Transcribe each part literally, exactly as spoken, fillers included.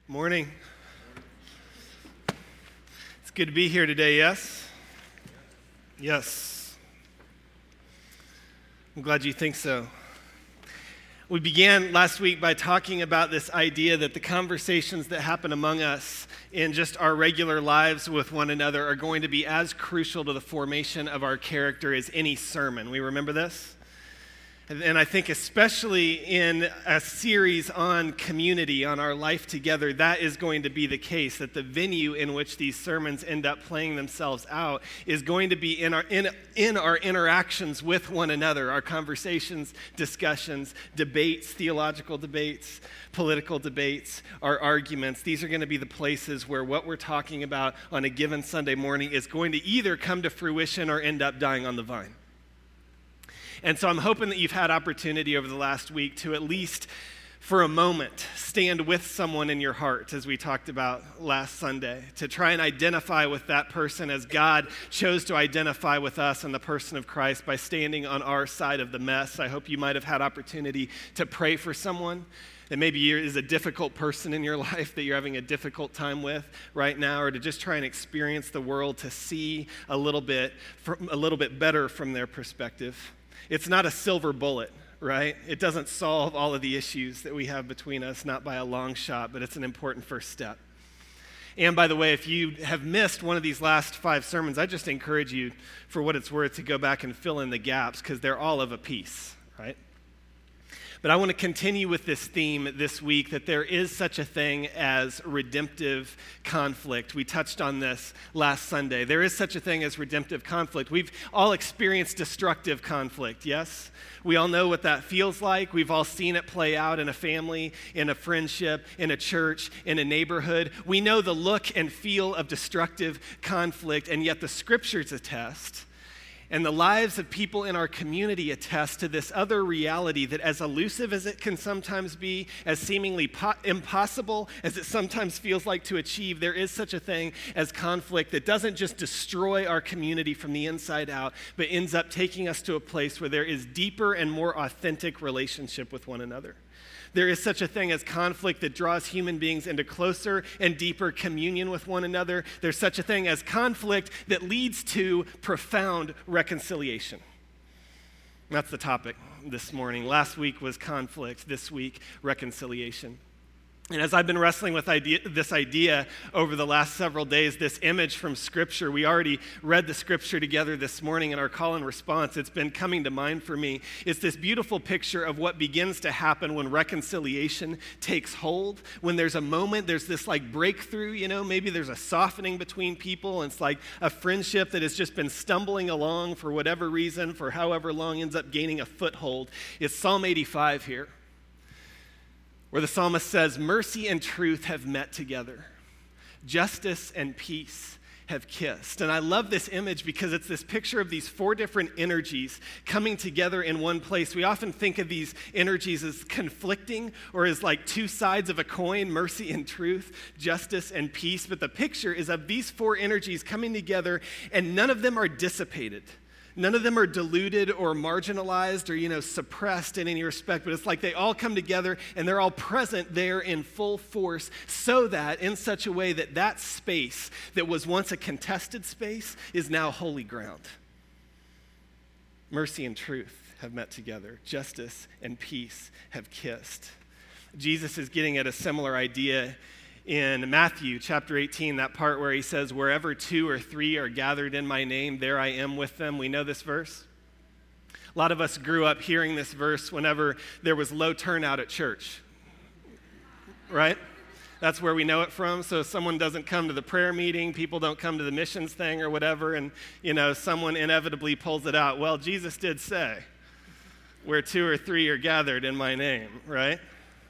Morning. It's good to be here today, yes? Yes. I'm glad you think so. We began last week by talking about this idea that the conversations that happen among us in just our regular lives with one another are going to be as crucial to the formation of our character as any sermon. We remember this? And I think especially in a series on community, on our life together, that is going to be the case, that the venue in which these sermons end up playing themselves out is going to be in our, in, in our interactions with one another, our conversations, discussions, debates, theological debates, political debates, our arguments. These are going to be the places where what we're talking about on a given Sunday morning is going to either come to fruition or end up dying on the vine. And so I'm hoping that you've had opportunity over the last week to at least for a moment stand with someone in your heart, as we talked about last Sunday, to try and identify with that person as God chose to identify with us in the person of Christ by standing on our side of the mess. I hope you might have had opportunity to pray for someone that maybe is a difficult person in your life that you're having a difficult time with right now, or to just try and experience the world to see a little bit, from, a little bit better from their perspective. It's not a silver bullet, right? It doesn't solve all of the issues that we have between us, not by a long shot, but it's an important first step. And by the way, if you have missed one of these last five sermons, I just encourage you, for what it's worth, to go back and fill in the gaps, because they're all of a piece, right? But I want to continue with this theme this week, that there is such a thing as redemptive conflict. We touched on this last Sunday. There is such a thing as redemptive conflict. We've all experienced destructive conflict, yes? We all know what that feels like. We've all seen it play out in a family, in a friendship, in a church, in a neighborhood. We know the look and feel of destructive conflict, and yet the scriptures attest, and the lives of people in our community attest to this other reality that, as elusive as it can sometimes be, as seemingly po- impossible as it sometimes feels like to achieve, there is such a thing as conflict that doesn't just destroy our community from the inside out, but ends up taking us to a place where there is deeper and more authentic relationship with one another. There is such a thing as conflict that draws human beings into closer and deeper communion with one another. There's such a thing as conflict that leads to profound reconciliation. That's the topic this morning. Last week was conflict. This week, reconciliation. And as I've been wrestling with idea, this idea over the last several days, this image from Scripture, we already read the Scripture together this morning in our call and response. It's been coming to mind for me. It's this beautiful picture of what begins to happen when reconciliation takes hold. When there's a moment, there's this like breakthrough, you know, maybe there's a softening between people. And it's like a friendship that has just been stumbling along for whatever reason, for however long, ends up gaining a foothold. It's Psalm eighty-five here, where the psalmist says, "Mercy and truth have met together. Justice and peace have kissed." And I love this image because it's this picture of these four different energies coming together in one place. We often think of these energies as conflicting or as like two sides of a coin, mercy and truth, justice and peace. But the picture is of these four energies coming together, and none of them are dissipated. None of them are diluted or marginalized or, you know, suppressed in any respect, but it's like they all come together and they're all present there in full force, so that in such a way that that space that was once a contested space is now holy ground. Mercy and truth have met together. Justice and peace have kissed. Jesus is getting at a similar idea in Matthew chapter eighteen, that part where he says, "Wherever two or three are gathered in my name, there I am with them." We know this verse. A lot of us grew up hearing this verse whenever there was low turnout at church, right? That's where we know it from. So if someone doesn't come to the prayer meeting, people don't come to the missions thing or whatever, and, you know, someone inevitably pulls it out. Well, Jesus did say, "Where two or three are gathered in my name," right?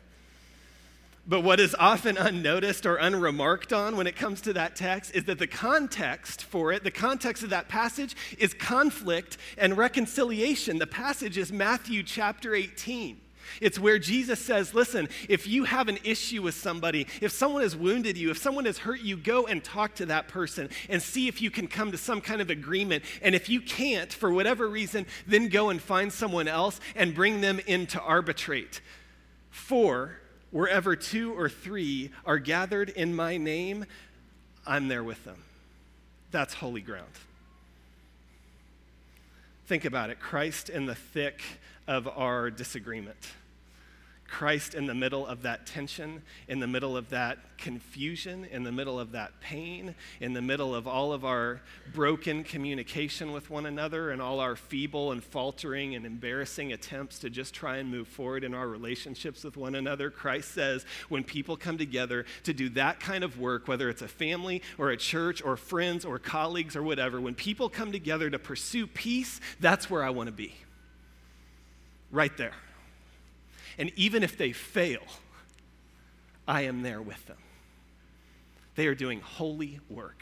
But what is often unnoticed or unremarked on when it comes to that text is that the context for it, the context of that passage, is conflict and reconciliation. The passage is Matthew chapter eighteen. It's where Jesus says, listen, if you have an issue with somebody, if someone has wounded you, if someone has hurt you, go and talk to that person and see if you can come to some kind of agreement. And if you can't, for whatever reason, then go and find someone else and bring them in to arbitrate. For Wherever two or three are gathered in my name, I'm there with them. That's holy ground. Think about it. Christ in the thick of our disagreement. Christ in the middle of that tension, in the middle of that confusion, in the middle of that pain, in the middle of all of our broken communication with one another and all our feeble and faltering and embarrassing attempts to just try and move forward in our relationships with one another. Christ says when people come together to do that kind of work, whether it's a family or a church or friends or colleagues or whatever, when people come together to pursue peace, that's where I want to be. Right there. And even if they fail, I am there with them. They are doing holy work.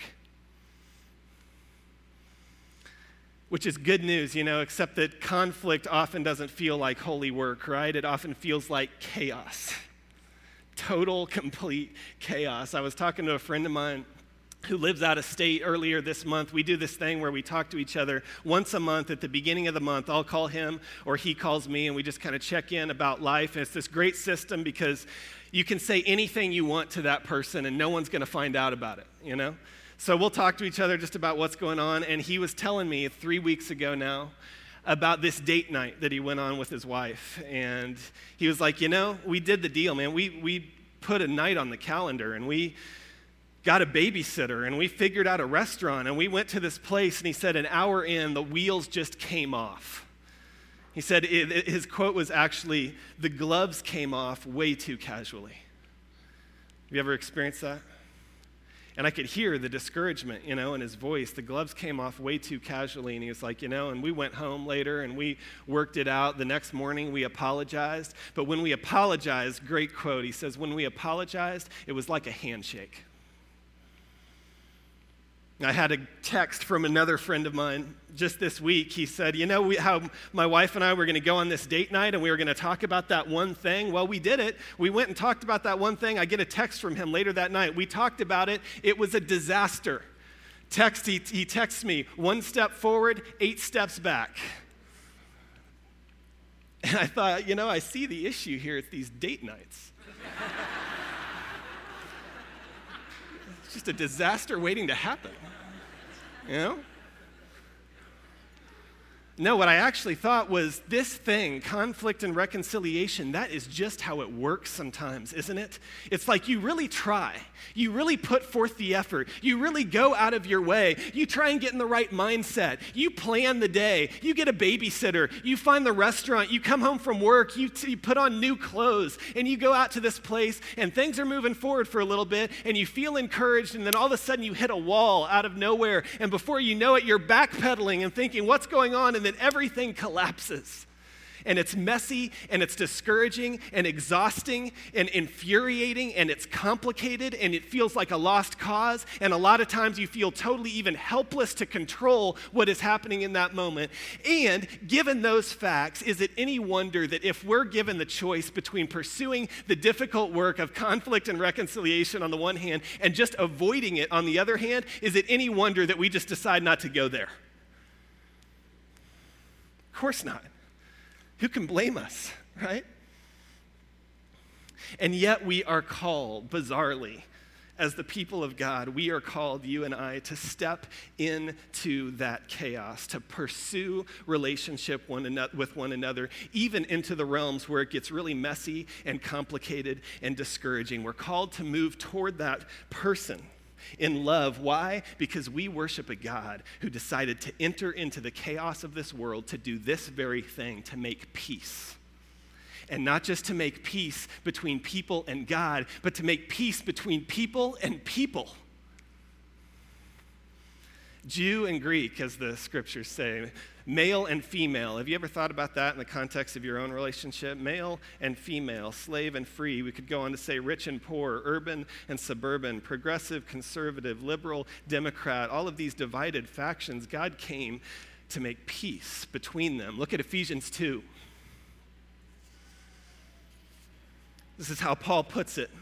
Which is good news, you know, except that conflict often doesn't feel like holy work, right? It often feels like chaos. Total, complete chaos. I was talking to a friend of mine who lives out of state earlier this month. We do this thing where we talk to each other once a month at the beginning of the month. I'll call him or he calls me, and we just kind of check in about life. And it's this great system because you can say anything you want to that person and no one's going to find out about it, you know? So we'll talk to each other just about what's going on. And he was telling me three weeks ago now about this date night that he went on with his wife. And he was like, you know, we did the deal, man. We, we put a night on the calendar, and we got a babysitter, and we figured out a restaurant, and we went to this place, and he said an hour in, the wheels just came off. He said it, it, his quote was actually, the gloves came off way too casually. Have you ever experienced that? And I could hear the discouragement, you know, in his voice. The gloves came off way too casually, and he was like, you know, and we went home later, and we worked it out. The next morning, we apologized. But when we apologized, great quote, he says, when we apologized, it was like a handshake. I had a text from another friend of mine just this week. He said, you know we, how my wife and I were going to go on this date night and we were going to talk about that one thing? Well, we did it. We went and talked about that one thing. I get a text from him later that night. We talked about it. It was a disaster. Text, he, he texts me, one step forward, eight steps back. And I thought, you know, I see the issue here. It's these date nights. It's just a disaster waiting to happen. You know? No, what I actually thought was this thing, conflict and reconciliation, that is just how it works sometimes, isn't it? It's like you really try. You really put forth the effort. You really go out of your way. You try and get in the right mindset. You plan the day. You get a babysitter. You find the restaurant. You come home from work. You, t- you put on new clothes, and you go out to this place, and things are moving forward for a little bit, and you feel encouraged, and then all of a sudden you hit a wall out of nowhere, and before you know it, you're backpedaling and thinking, what's going on? And then everything collapses. And it's messy, and it's discouraging, and exhausting, and infuriating, and it's complicated, and it feels like a lost cause, and a lot of times you feel totally even helpless to control what is happening in that moment. And given those facts, is it any wonder that if we're given the choice between pursuing the difficult work of conflict and reconciliation on the one hand, and just avoiding it on the other hand, is it any wonder that we just decide not to go there? Of course not. Who can blame us, right? And yet we are called, bizarrely, as the people of God, we are called, you and I, to step into that chaos, to pursue relationship one another, with one another, even into the realms where it gets really messy and complicated and discouraging. We're called to move toward that person in love. Why? Because we worship a God who decided to enter into the chaos of this world to do this very thing, to make peace. And not just to make peace between people and God, but to make peace between people and people. Jew and Greek, as the scriptures say, male and female. Have you ever thought about that in the context of your own relationship? Male and female, slave and free. We could go on to say rich and poor, urban and suburban, progressive, conservative, liberal, Democrat, all of these divided factions. God came to make peace between them. Look at Ephesians two. This is how Paul puts it.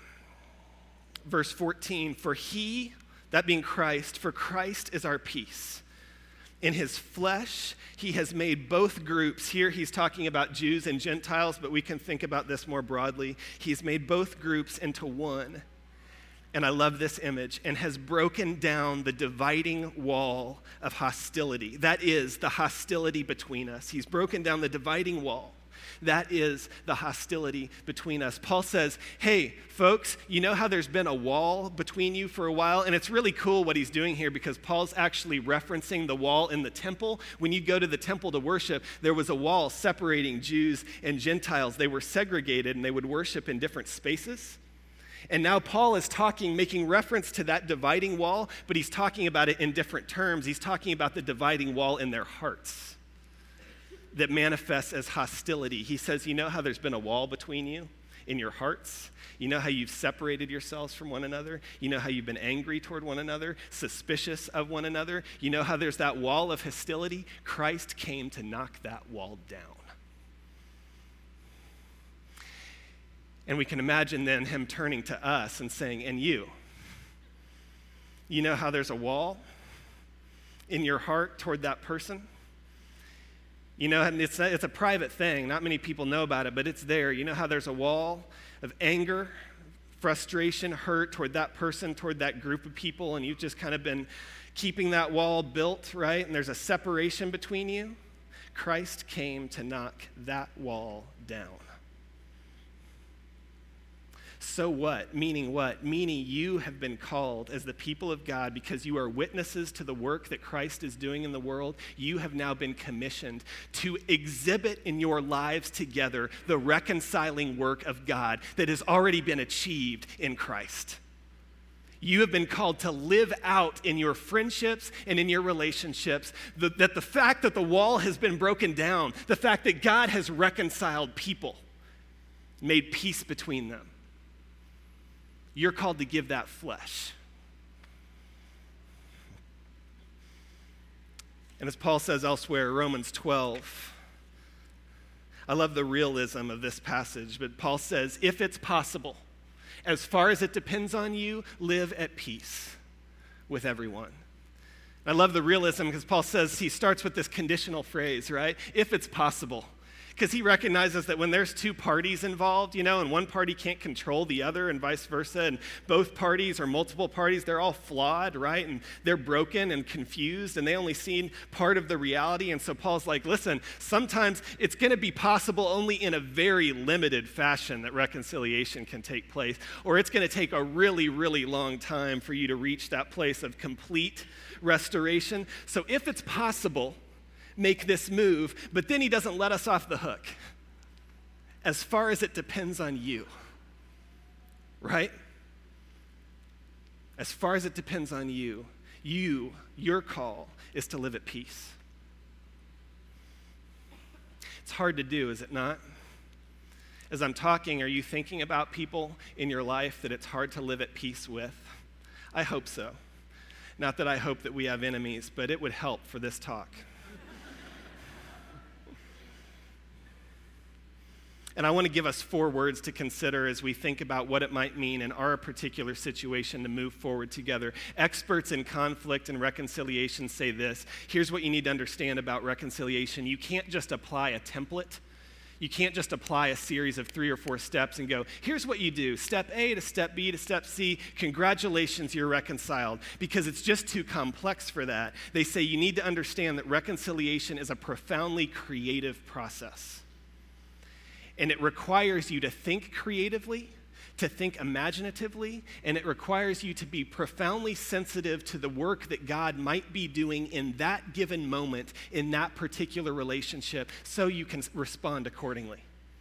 Verse fourteen, for he, that being Christ, for Christ is our peace, In his flesh, he has made both groups. Here he's talking about Jews and Gentiles, but we can think about this more broadly. He's made both groups into one. And I love this image, and has broken down the dividing wall of hostility. That is the hostility between us. He's broken down the dividing wall. That is the hostility between us. Paul says, hey, folks, you know how there's been a wall between you for a while? And it's really cool what he's doing here because Paul's actually referencing the wall in the temple. When you go to the temple to worship, there was a wall separating Jews and Gentiles. They were segregated and they would worship in different spaces. And now Paul is talking, making reference to that dividing wall, but he's talking about it in different terms. He's talking about the dividing wall in their hearts that manifests as hostility. He says, you know how there's been a wall between you in your hearts? You know how you've separated yourselves from one another? You know how you've been angry toward one another, suspicious of one another? You know how there's that wall of hostility? Christ came to knock that wall down. And we can imagine then him turning to us and saying, and you, you know how there's a wall in your heart toward that person? You know, and it's a, it's a private thing. Not many people know about it, but it's there. You know how there's a wall of anger, frustration, hurt toward that person, toward that group of people, and you've just kind of been keeping that wall built, right? And there's a separation between you. Christ came to knock that wall down. So what? Meaning what? Meaning you have been called as the people of God because you are witnesses to the work that Christ is doing in the world. You have now been commissioned to exhibit in your lives together the reconciling work of God that has already been achieved in Christ. You have been called to live out in your friendships and in your relationships the, that the fact that the wall has been broken down, the fact that God has reconciled people, made peace between them. You're called to give that flesh. And as Paul says elsewhere, Romans twelve, I love the realism of this passage, but Paul says, if it's possible, as far as it depends on you, live at peace with everyone. I love the realism because Paul says, he starts with this conditional phrase, right? If it's possible. Because he recognizes that when there's two parties involved, you know, and one party can't control the other and vice versa, and both parties or multiple parties, they're all flawed, right? And they're broken and confused, and they only see part of the reality. And so Paul's like, listen, sometimes it's going to be possible only in a very limited fashion that reconciliation can take place, or it's going to take a really, really long time for you to reach that place of complete restoration. So if it's possible, make this move, but then he doesn't let us off the hook. As far as it depends on you, right? As far as it depends on you, you, your call is to live at peace. It's hard to do, is it not? As I'm talking, are you thinking about people in your life that it's hard to live at peace with? I hope so. Not that I hope that we have enemies, but it would help for this talk. And I want to give us four words to consider as we think about what it might mean in our particular situation to move forward together. Experts in conflict and reconciliation say this. Here's what you need to understand about reconciliation. You can't just apply a template. You can't just apply a series of three or four steps and go, here's what you do. Step A to step B to step C. Congratulations, you're reconciled. Because it's just too complex for that. They say you need to understand that reconciliation is a profoundly creative process. And it requires you to think creatively, to think imaginatively, and it requires you to be profoundly sensitive to the work that God might be doing in that given moment, in that particular relationship, so you can respond accordingly.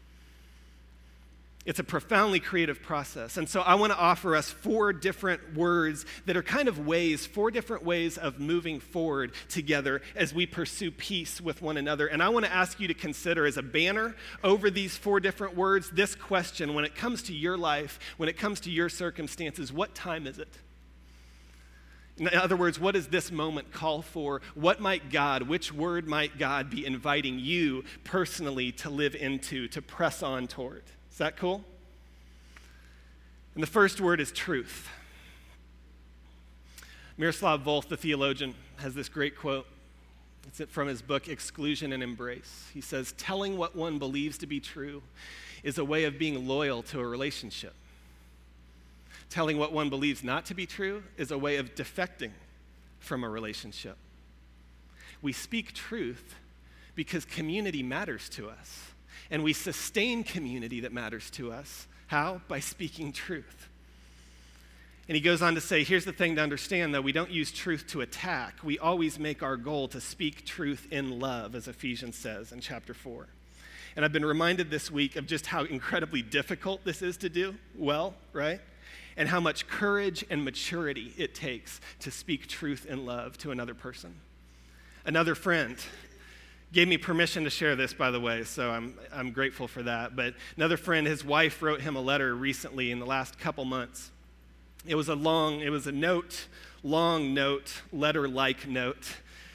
It's a profoundly creative process. And so I want to offer us four different words that are kind of ways, four different ways of moving forward together as we pursue peace with one another. And I want to ask you to consider as a banner over these four different words, this question, when it comes to your life, when it comes to your circumstances, what time is it? In other words, what does this moment call for? What might God, which word might God be inviting you personally to live into, to press on toward? Is that cool? And the first word is truth. Miroslav Volf, the theologian, has this great quote. It's from his book, Exclusion and Embrace. He says, telling what one believes to be true is a way of being loyal to a relationship. Telling what one believes not to be true is a way of defecting from a relationship. We speak truth because community matters to us, and we sustain community that matters to us. How? By speaking truth. And he goes on to say, here's the thing to understand, though. We don't use truth to attack. We always make our goal to speak truth in love, as Ephesians says in chapter four. And I've been reminded this week of just how incredibly difficult this is to do well, right? And how much courage and maturity it takes to speak truth in love to another person. Another friend gave me permission to share this, by the way, so I'm I'm grateful for that. But another friend, his wife wrote him a letter recently in the last couple months. It was a long, it was a note, long note, letter-like note.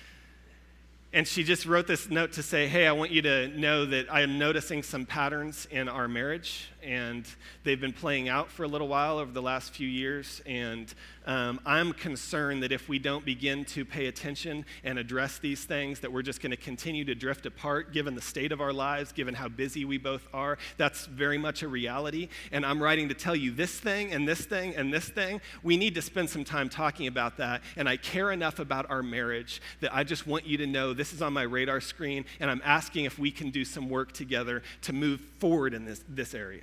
And she just wrote this note to say, hey, I want you to know that I am noticing some patterns in our marriage, and they've been playing out for a little while over the last few years, and um, I'm concerned that if we don't begin to pay attention and address these things, that we're just going to continue to drift apart, given the state of our lives, given how busy we both are. That's very much a reality, and I'm writing to tell you this thing and this thing and this thing. We need to spend some time talking about that, and I care enough about our marriage that I just want you to know this is on my radar screen, and I'm asking if we can do some work together to move forward in this, this area.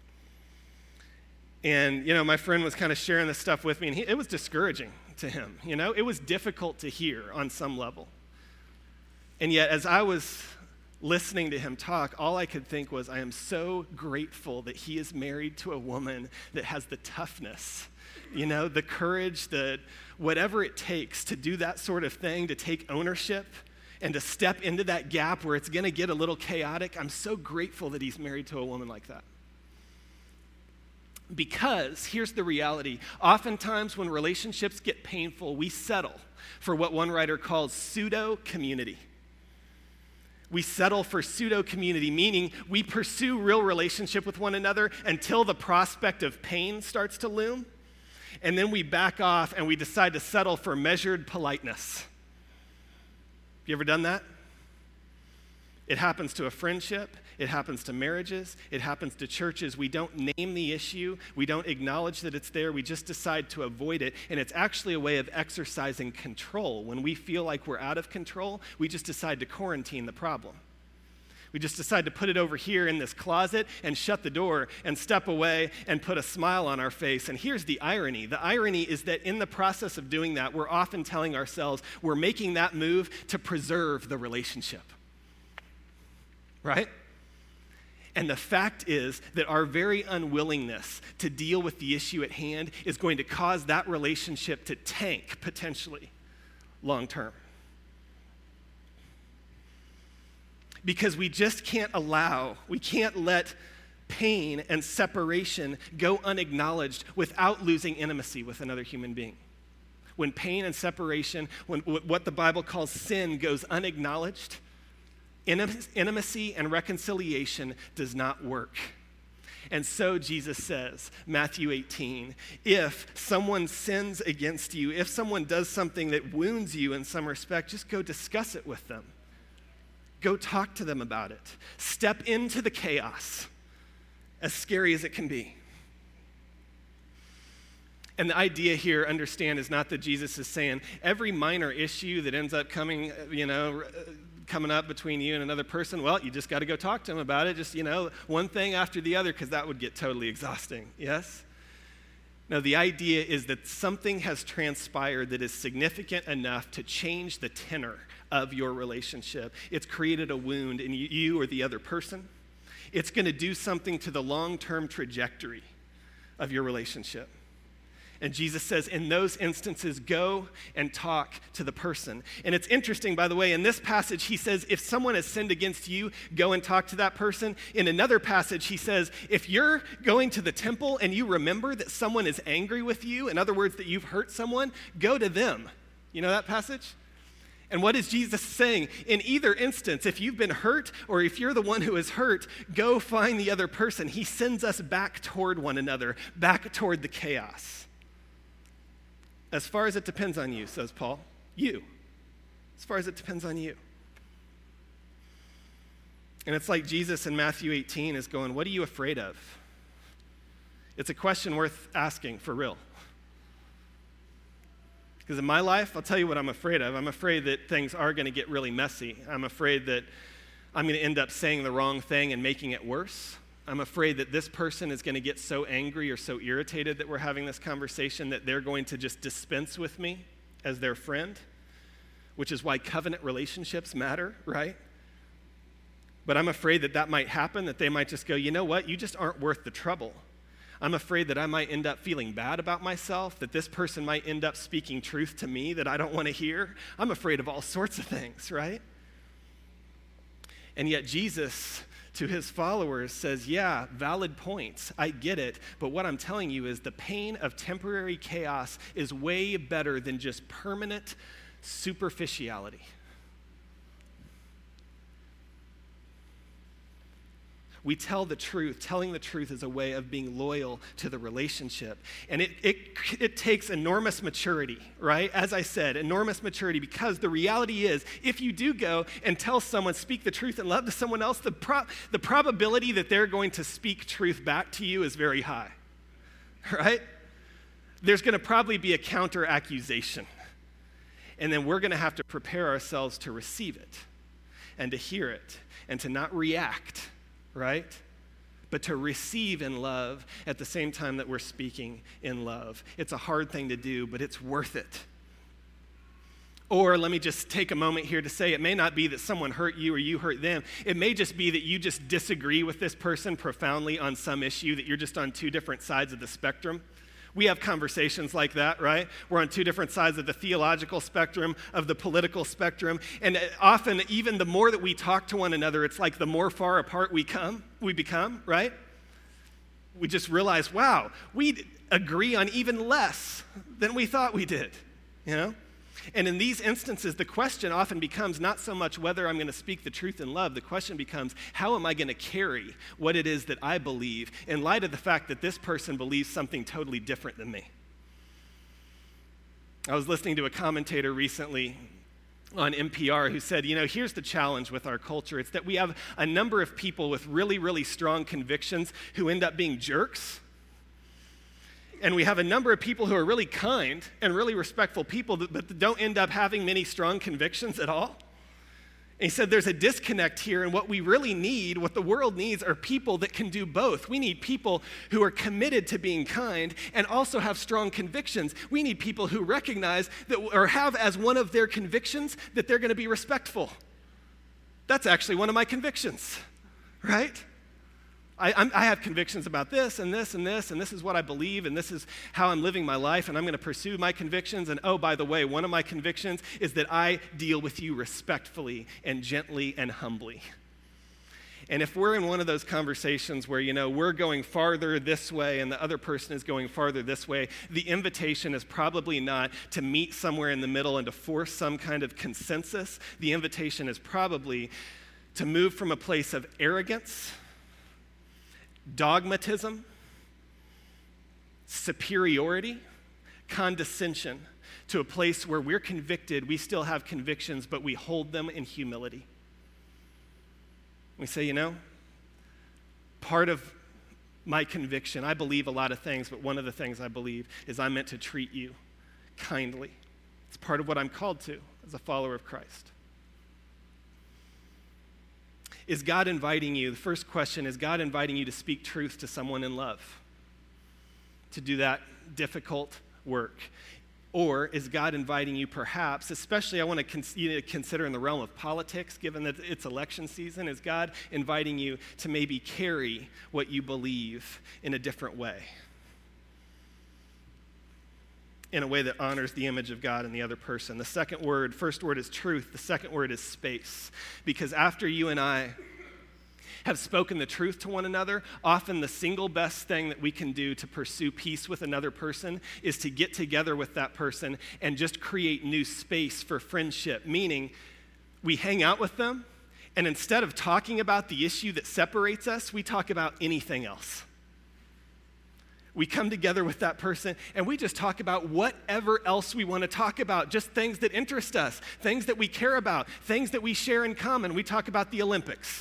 And, you know, my friend was kind of sharing this stuff with me, and he, it was discouraging to him, you know? It was difficult to hear on some level. And yet, as I was listening to him talk, all I could think was, I am so grateful that he is married to a woman that has the toughness, you know, the courage, the whatever it takes to do that sort of thing, to take ownership and to step into that gap where it's going to get a little chaotic. I'm so grateful that he's married to a woman like that. Because here's the reality. Oftentimes when relationships get painful, we settle for what one writer calls pseudo-community. We settle for pseudo-community, meaning we pursue real relationship with one another until the prospect of pain starts to loom, and then we back off and we decide to settle for measured politeness. You ever done that? It happens to a friendship. It happens to marriages. It happens to churches. We don't name the issue. We don't acknowledge that it's there. We just decide to avoid it. And it's actually a way of exercising control. When we feel like we're out of control, we just decide to quarantine the problem. We just decide to put it over here in this closet and shut the door and step away and put a smile on our face. And here's the irony. The irony is that in the process of doing that, we're often telling ourselves we're making that move to preserve the relationship. Right? And the fact is that our very unwillingness to deal with the issue at hand is going to cause that relationship to tank, potentially, long term. Because we just can't allow, we can't let pain and separation go unacknowledged without losing intimacy with another human being. When pain and separation, when what the Bible calls sin goes unacknowledged, intimacy and reconciliation does not work. And so Jesus says, Matthew eighteen, if someone sins against you, if someone does something that wounds you in some respect, just go discuss it with them. Go talk to them about it. Step into the chaos, as scary as it can be. And the idea here, understand, is not that Jesus is saying every minor issue that ends up coming, you know, coming up between you and another person, well, you just got to go talk to them about it. Just, you know, one thing after the other, because that would get totally exhausting. Yes? No, the idea is that something has transpired that is significant enough to change the tenor of your relationship. It's created a wound in you or the other person. It's going to do something to the long-term trajectory of your relationship. And Jesus says, in those instances, go and talk to the person. And it's interesting, by the way, in this passage, he says, if someone has sinned against you, go and talk to that person. In another passage, he says, if you're going to the temple and you remember that someone is angry with you, in other words, that you've hurt someone, go to them. You know that passage? And what is Jesus saying? In either instance, if you've been hurt or if you're the one who is hurt, go find the other person. He sends us back toward one another, back toward the chaos. As far as it depends on you, says Paul, you. As far as it depends on you. And it's like Jesus in Matthew eighteen is going, what are you afraid of? It's a question worth asking for real. Because in my life, I'll tell you what I'm afraid of. I'm afraid that things are going to get really messy. I'm afraid that I'm going to end up saying the wrong thing and making it worse. I'm afraid that this person is going to get so angry or so irritated that we're having this conversation that they're going to just dispense with me as their friend, which is why covenant relationships matter, right? But I'm afraid that that might happen, that they might just go, you know what, you just aren't worth the trouble. I'm afraid that I might end up feeling bad about myself, that this person might end up speaking truth to me that I don't want to hear. I'm afraid of all sorts of things, right? And yet Jesus, to his followers, says, yeah, valid points. I get it. But what I'm telling you is the pain of temporary chaos is way better than just permanent superficiality. We tell the truth. Telling the truth is a way of being loyal to the relationship. And it, it, it takes enormous maturity, right? As I said, enormous maturity, because the reality is, if you do go and tell someone, speak the truth in love to someone else, the, pro- the probability that they're going to speak truth back to you is very high, right? There's going to probably be a counter accusation. And then we're going to have to prepare ourselves to receive it and to hear it and to not react, right? But to receive in love at the same time that we're speaking in love. It's a hard thing to do, but it's worth it. Or let me just take a moment here to say it may not be that someone hurt you or you hurt them. It may just be that you just disagree with this person profoundly on some issue, that you're just on two different sides of the spectrum. We have conversations like that, right? We're on two different sides of the theological spectrum, of the political spectrum, and often even the more that we talk to one another, it's like the more far apart we come, we become, right? We just realize, wow, we agree on even less than we thought we did, you know? And in these instances, the question often becomes not so much whether I'm going to speak the truth in love. The question becomes, how am I going to carry what it is that I believe in light of the fact that this person believes something totally different than me? I was listening to a commentator recently on N P R who said, you know, here's the challenge with our culture. It's that we have a number of people with really, really strong convictions who end up being jerks. And we have a number of people who are really kind and really respectful people, but don't end up having many strong convictions at all. And he said there's a disconnect here, and what we really need, what the world needs, are people that can do both. We need people who are committed to being kind and also have strong convictions. We need people who recognize that, or have as one of their convictions, that they're going to be respectful. That's actually one of my convictions, right? I, I'm, I have convictions about this and this and this, and this is what I believe, and this is how I'm living my life, and I'm going to pursue my convictions. And oh, by the way, one of my convictions is that I deal with you respectfully and gently and humbly. And if we're in one of those conversations where, you know, we're going farther this way and the other person is going farther this way, the invitation is probably not to meet somewhere in the middle and to force some kind of consensus. The invitation is probably to move from a place of arrogance, dogmatism, superiority, condescension, to a place where we're convicted, we still have convictions, but we hold them in humility. We say, you know, part of my conviction, I believe a lot of things, but one of the things I believe is I'm meant to treat you kindly. It's part of what I'm called to as a follower of Christ. Is God inviting you? The first question, is God inviting you to speak truth to someone in love? To do that difficult work? Or is God inviting you perhaps, especially I want to cons- you know, consider in the realm of politics, given that it's election season, is God inviting you to maybe carry what you believe in a different way? In a way that honors the image of God in the other person. The second word, first word is truth. The second word is space. Because after you and I have spoken the truth to one another, often the single best thing that we can do to pursue peace with another person is to get together with that person and just create new space for friendship. Meaning, we hang out with them, and instead of talking about the issue that separates us, we talk about anything else. We come together with that person and we just talk about whatever else we want to talk about, just things that interest us, things that we care about, things that we share in common. We talk about the Olympics,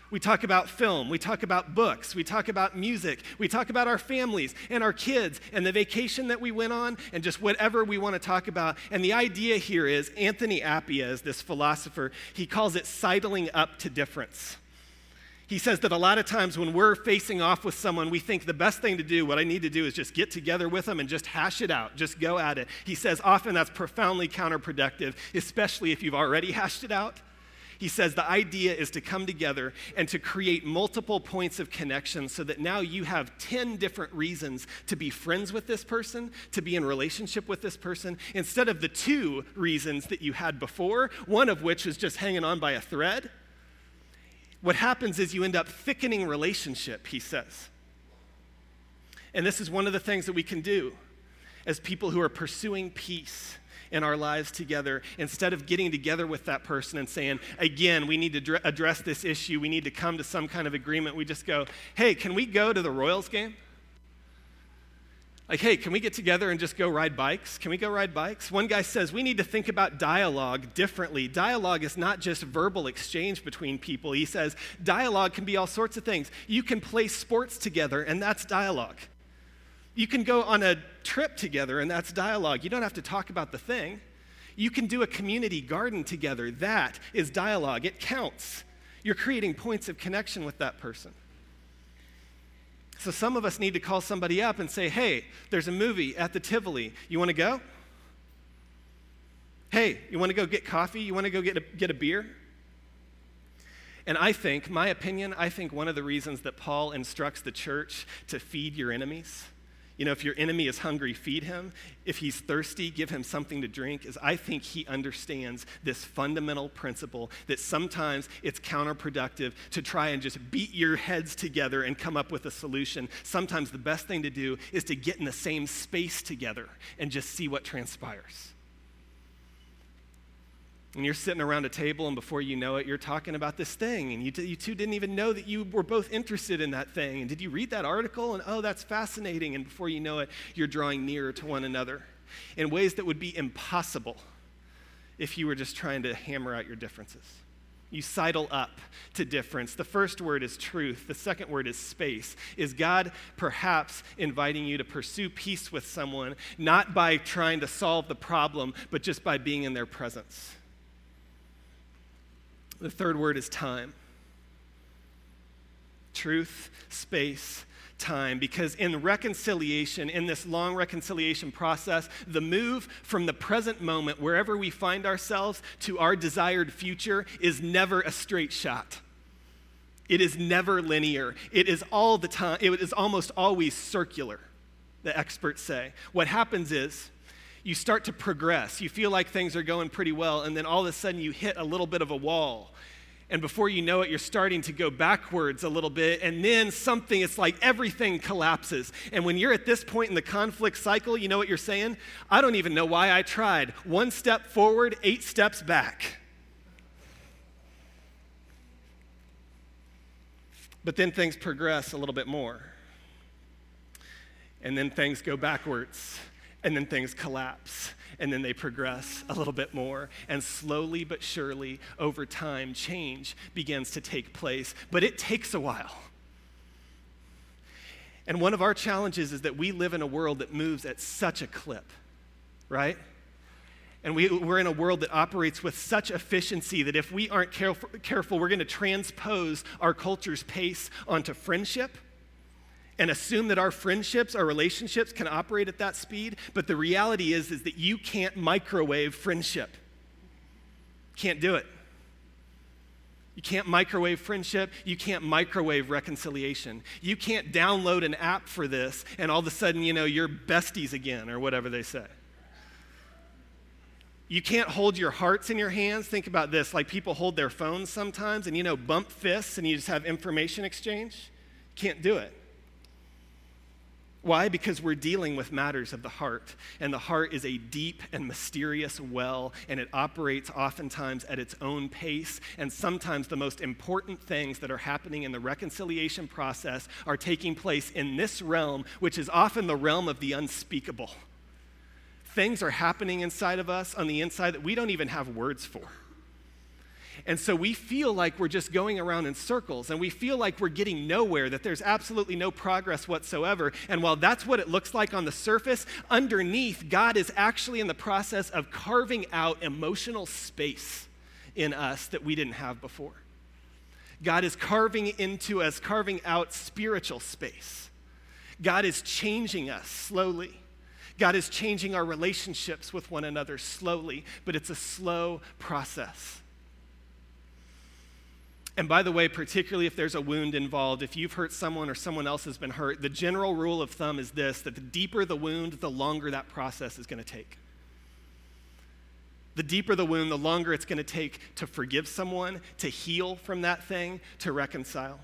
We talk about film, we talk about books, we talk about music, we talk about our families and our kids and the vacation that we went on and just whatever we want to talk about. And the idea here is, Anthony Appiah is this philosopher, he calls it sidling up to difference. He says that a lot of times when we're facing off with someone, we think the best thing to do, what I need to do is just get together with them and just hash it out, just go at it. He says often that's profoundly counterproductive, especially if you've already hashed it out. He says the idea is to come together and to create multiple points of connection so that now you have ten different reasons to be friends with this person, to be in relationship with this person, instead of the two reasons that you had before, one of which is just hanging on by a thread. What happens is you end up thickening relationship, he says. And this is one of the things that we can do as people who are pursuing peace in our lives together. Instead of getting together with that person and saying, again, we need to dr- address this issue, we need to come to some kind of agreement, we just go, hey, can we go to the Royals game? Like, hey, can we get together and just go ride bikes? Can we go ride bikes? One guy says we need to think about dialogue differently. Dialogue is not just verbal exchange between people. He says dialogue can be all sorts of things. You can play sports together, and that's dialogue. You can go on a trip together, and that's dialogue. You don't have to talk about the thing. You can do a community garden together. That is dialogue. It counts. You're creating points of connection with that person. So some of us need to call somebody up and say, hey, there's a movie at the Tivoli. You want to go? Hey, you want to go get coffee? You want to go get a, get a beer? And I think, my opinion, I think one of the reasons that Paul instructs the church to feed your enemies, you know, if your enemy is hungry, feed him. If he's thirsty, give him something to drink, is I think he understands this fundamental principle that sometimes it's counterproductive to try and just beat your heads together and come up with a solution. Sometimes the best thing to do is to get in the same space together and just see what transpires. And you're sitting around a table, and before you know it, you're talking about this thing, and you, t- you two didn't even know that you were both interested in that thing. And did you read that article? And oh, that's fascinating. And before you know it, you're drawing nearer to one another in ways that would be impossible if you were just trying to hammer out your differences. You sidle up to difference. The first word is truth. The second word is space. Is God perhaps inviting you to pursue peace with someone, not by trying to solve the problem, but just by being in their presence? The third word is time. Truth, space, time. Because in reconciliation, in this long reconciliation process, the move from the present moment, wherever we find ourselves, to our desired future is never a straight shot. It is never linear. It is all the time, it is almost always circular, the experts say. What happens is, you start to progress. You feel like things are going pretty well, and then all of a sudden you hit a little bit of a wall. And before you know it, you're starting to go backwards a little bit, and then something, it's like everything collapses. And when you're at this point in the conflict cycle, you know what you're saying? I don't even know why I tried. One step forward, eight steps back. But then things progress a little bit more. And then things go backwards. And then things collapse, and then they progress a little bit more, and slowly but surely, over time, change begins to take place, but it takes a while. And one of our challenges is that we live in a world that moves at such a clip, right? And we, we're in a world that operates with such efficiency that if we aren't careful, careful we're going to transpose our culture's pace onto friendship, and assume that our friendships, our relationships can operate at that speed. But the reality is, is that you can't microwave friendship. Can't do it. You can't microwave friendship. You can't microwave reconciliation. You can't download an app for this and all of a sudden, you know, you're besties again or whatever they say. You can't hold your hearts in your hands. Think about this, like people hold their phones sometimes and, you know, bump fists and you just have information exchange. Can't do it. Why? Because we're dealing with matters of the heart, and the heart is a deep and mysterious well, and it operates oftentimes at its own pace, and sometimes the most important things that are happening in the reconciliation process are taking place in this realm, which is often the realm of the unspeakable. Things are happening inside of us on the inside that we don't even have words for. And so we feel like we're just going around in circles, and we feel like we're getting nowhere, that there's absolutely no progress whatsoever. And while that's what it looks like on the surface, underneath, God is actually in the process of carving out emotional space in us that we didn't have before. God is carving into us, carving out spiritual space. God is changing us slowly. God is changing our relationships with one another slowly, but it's a slow process. And by the way, particularly if there's a wound involved, if you've hurt someone or someone else has been hurt, the general rule of thumb is this, that the deeper the wound, the longer that process is going to take. The deeper the wound, the longer it's going to take to forgive someone, to heal from that thing, to reconcile.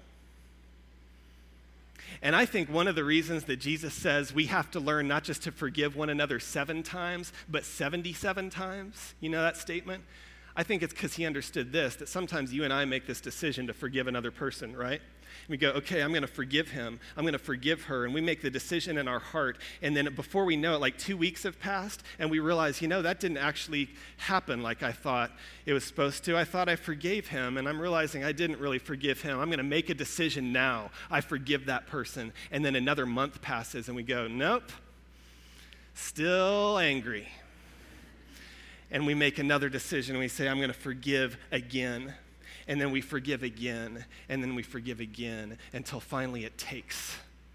And I think one of the reasons that Jesus says we have to learn not just to forgive one another seven times, but seventy-seven times, you know that statement? I think it's because he understood this, that sometimes you and I make this decision to forgive another person, right? We go, okay, I'm going to forgive him. I'm going to forgive her. And we make the decision in our heart. And then before we know it, like two weeks have passed, and we realize, you know, that didn't actually happen like I thought it was supposed to. I thought I forgave him, and I'm realizing I didn't really forgive him. I'm going to make a decision now. I forgive that person. And then another month passes, and we go, nope, still angry. And we make another decision, and we say, I'm going to forgive again. And then we forgive again, and then we forgive again, until finally it takes.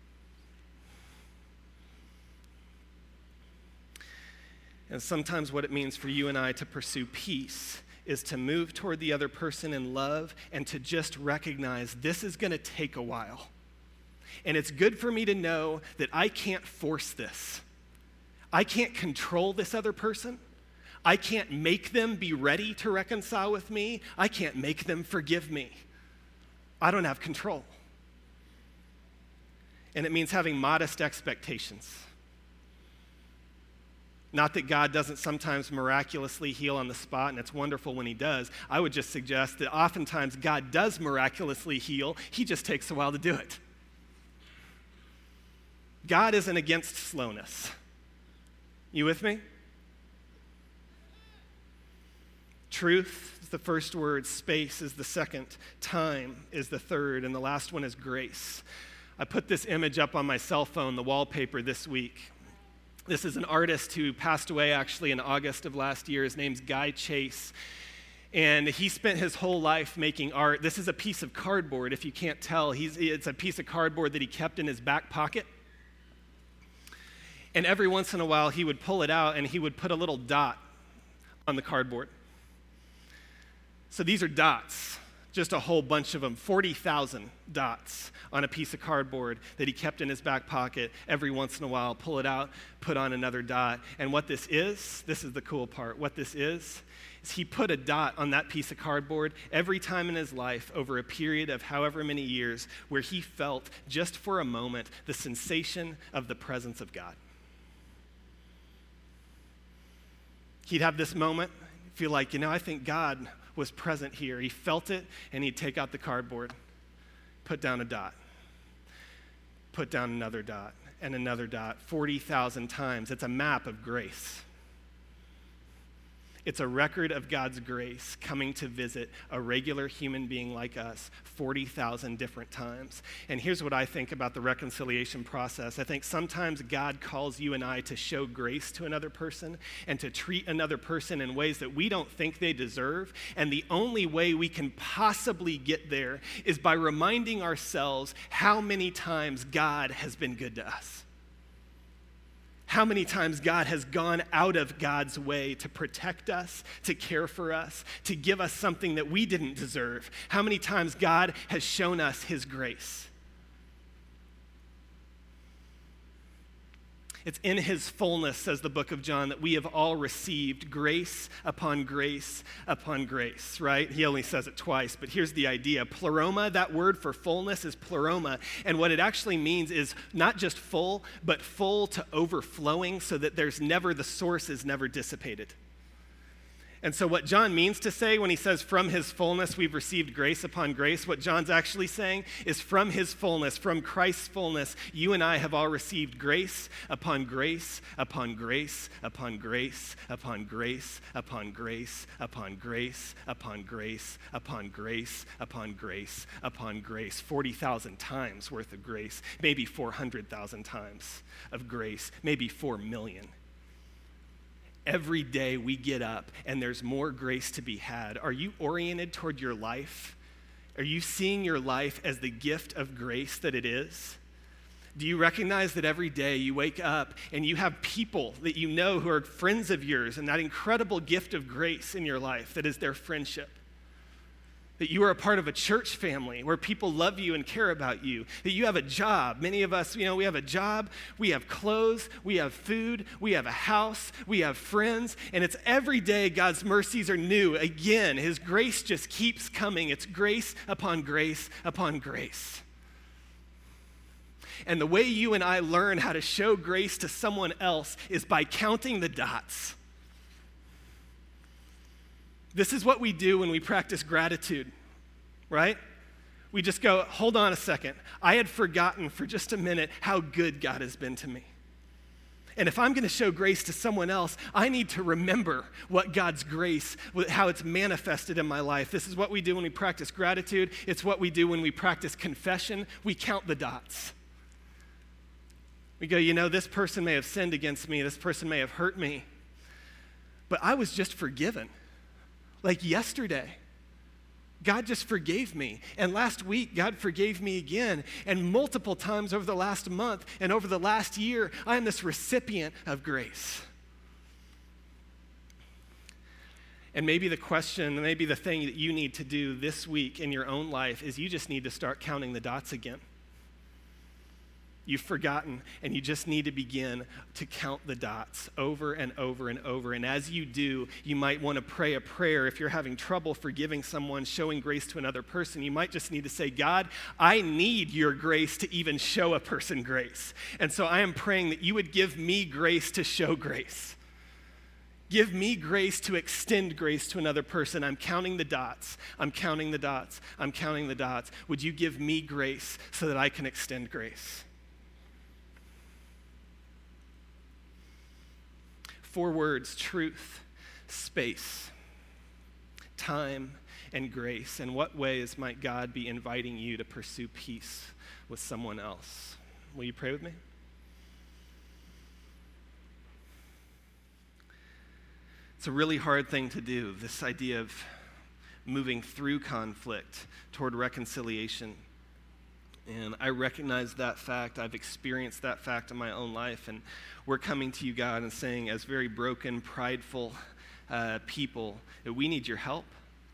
And sometimes what it means for you and I to pursue peace is to move toward the other person in love and to just recognize this is going to take a while. And it's good for me to know that I can't force this. I can't control this other person. I can't make them be ready to reconcile with me. I can't make them forgive me. I don't have control. And it means having modest expectations. Not that God doesn't sometimes miraculously heal on the spot, and it's wonderful when he does. I would just suggest that oftentimes God does miraculously heal. He just takes a while to do it. God isn't against slowness. You with me? Truth is the first word, space is the second, time is the third, and the last one is grace. I put this image up on my cell phone, the wallpaper, this week. This is an artist who passed away actually in August of last year. His name's Guy Chase. And he spent his whole life making art. This is a piece of cardboard, if you can't tell. He's, it's a piece of cardboard that he kept in his back pocket. And every once in a while, he would pull it out and he would put a little dot on the cardboard. So these are dots, just a whole bunch of them, forty thousand dots on a piece of cardboard that he kept in his back pocket. Every once in a while, pull it out, put on another dot. And what this is, this is the cool part, what this is, is he put a dot on that piece of cardboard every time in his life over a period of however many years where he felt, just for a moment, the sensation of the presence of God. He'd have this moment, feel like, you know, I think God was present here. He felt it, and he'd take out the cardboard, put down a dot, put down another dot, and another dot, forty thousand times. It's a map of grace. It's a record of God's grace coming to visit a regular human being like us forty thousand different times. And here's what I think about the reconciliation process. I think sometimes God calls you and I to show grace to another person and to treat another person in ways that we don't think they deserve. And the only way we can possibly get there is by reminding ourselves how many times God has been good to us. How many times God has gone out of God's way to protect us, to care for us, to give us something that we didn't deserve. How many times God has shown us his grace. It's in his fullness, says the book of John, that we have all received grace upon grace upon grace, right? He only says it twice, but here's the idea. Pleroma, that word for fullness is pleroma, and what it actually means is not just full, but full to overflowing so that there's never, the source is never dissipated. And so what John means to say when he says from his fullness we've received grace upon grace, what John's actually saying is from his fullness, from Christ's fullness, you and I have all received grace upon grace, upon grace, upon grace, upon grace, upon grace, upon grace, upon grace, upon grace, upon grace, upon grace, forty thousand times worth of grace, maybe four hundred thousand times of grace, maybe four million. Every day we get up and there's more grace to be had. Are you oriented toward your life? Are you seeing your life as the gift of grace that it is? Do you recognize that every day you wake up and you have people that you know who are friends of yours and that incredible gift of grace in your life that is their friendship? That you are a part of a church family where people love you and care about you. That you have a job. Many of us, you know, we have a job, we have clothes, we have food, we have a house, we have friends, and it's every day God's mercies are new. Again, his grace just keeps coming. It's grace upon grace upon grace. And the way you and I learn how to show grace to someone else is by counting the dots. This is what we do when we practice gratitude, right? We just go, hold on a second. I had forgotten for just a minute how good God has been to me. And if I'm going to show grace to someone else, I need to remember what God's grace, how it's manifested in my life. This is what we do when we practice gratitude. It's what we do when we practice confession. We count the dots. We go, you know, this person may have sinned against me. This person may have hurt me. But I was just forgiven. Like yesterday, God just forgave me. And last week, God forgave me again. And multiple times over the last month and over the last year, I am this recipient of grace. And maybe the question, maybe the thing that you need to do this week in your own life is you just need to start counting the dots again. You've forgotten, and you just need to begin to count the dots over and over and over. And as you do, you might want to pray a prayer. If you're having trouble forgiving someone, showing grace to another person, you might just need to say, God, I need your grace to even show a person grace. And so I am praying that you would give me grace to show grace. Give me grace to extend grace to another person. I'm counting the dots. I'm counting the dots. I'm counting the dots. Would you give me grace so that I can extend grace? Four words: truth, space, time, and grace. In what ways might God be inviting you to pursue peace with someone else? Will you pray with me? It's a really hard thing to do, this idea of moving through conflict toward reconciliation. And I recognize that fact. I've experienced that fact in my own life. And we're coming to you, God, and saying, as very broken, prideful uh, people, that we need your help.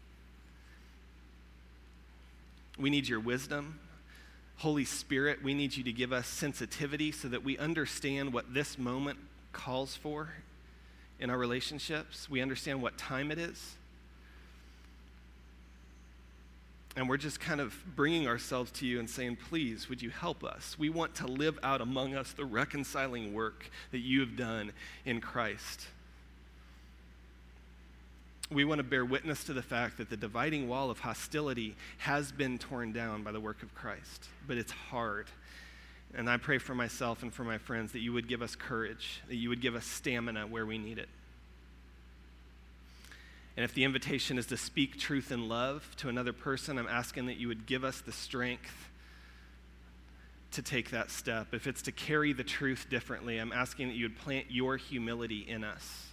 We need your wisdom. Holy Spirit, we need you to give us sensitivity so that we understand what this moment calls for in our relationships. We understand what time it is. And we're just kind of bringing ourselves to you and saying, please, would you help us? We want to live out among us the reconciling work that you have done in Christ. We want to bear witness to the fact that the dividing wall of hostility has been torn down by the work of Christ, but it's hard. And I pray for myself and for my friends that you would give us courage, that you would give us stamina where we need it. And if the invitation is to speak truth in love to another person, I'm asking that you would give us the strength to take that step. If it's to carry the truth differently, I'm asking that you would plant your humility in us.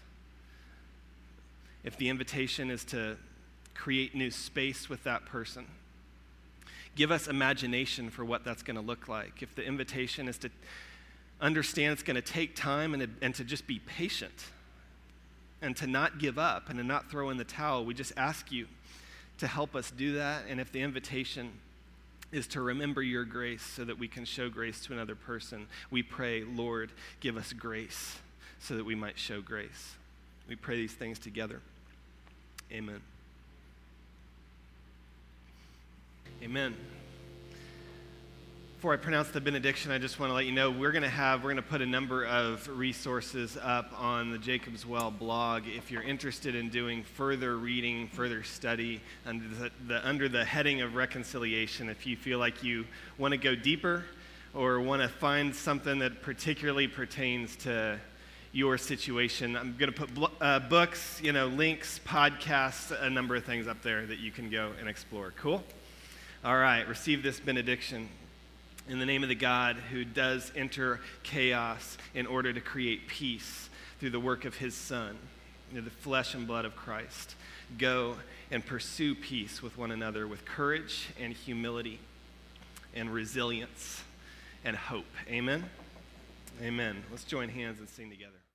If the invitation is to create new space with that person, give us imagination for what that's going to look like. If the invitation is to understand it's going to take time and, and to just be patient, and to not give up and to not throw in the towel, we just ask you to help us do that. And if the invitation is to remember your grace so that we can show grace to another person, we pray, Lord, give us grace so that we might show grace. We pray these things together. Amen. Amen. Before I pronounce the benediction, I just want to let you know we're going to have, we're going to put a number of resources up on the Jacob's Well blog. If you're interested in doing further reading, further study under the, the, under the heading of reconciliation, if you feel like you want to go deeper or want to find something that particularly pertains to your situation, I'm going to put bl- uh, books, you know, links, podcasts, a number of things up there that you can go and explore. Cool? All right, receive this benediction. In the name of the God who does enter chaos in order to create peace through the work of his Son, you know, the flesh and blood of Christ, go and pursue peace with one another with courage and humility and resilience and hope. Amen? Amen. Let's join hands and sing together.